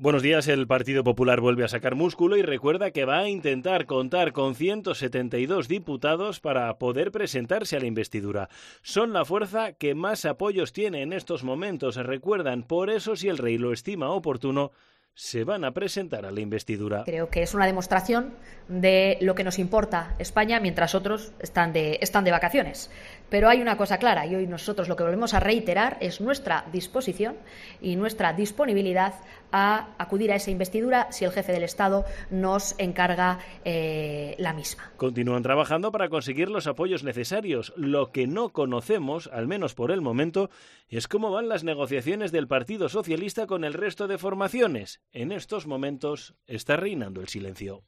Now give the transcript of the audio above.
Buenos días. El Partido Popular vuelve a sacar músculo y recuerda que va a intentar contar con 172 diputados para poder presentarse a la investidura. Son la fuerza que más apoyos tiene en estos momentos, recuerdan. Por eso, si el rey lo estima oportuno, se van a presentar a la investidura. Creo que es una demostración de lo que nos importa España mientras otros están de vacaciones. Pero hay una cosa clara, y hoy nosotros lo que volvemos a reiterar es nuestra disposición y nuestra disponibilidad a acudir a esa investidura si el jefe del Estado nos encarga la misma. Continúan trabajando para conseguir los apoyos necesarios. Lo que no conocemos, al menos por el momento, es cómo van las negociaciones del Partido Socialista con el resto de formaciones. En estos momentos está reinando el silencio.